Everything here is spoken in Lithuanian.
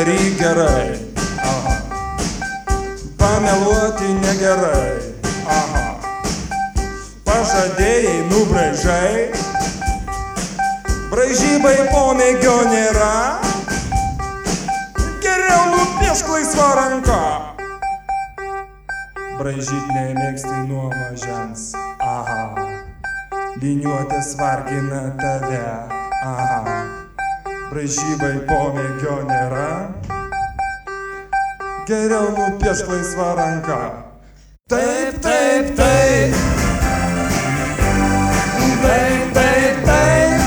daryk gerai. Aha. Pameluoti negerai. Aha. Pažadėjai, nubraižai. Braižybai pomėgio nėra. Geriau nupiešk laisva ranka. Braižyt nemėgsti nuo mažens. Aha. Liniuotės vargina tave. Aha. Braižybai pomėgio nėra. Geriau nupiešk laisva ranka. Taip, taip, taip. Taip, taip, taip.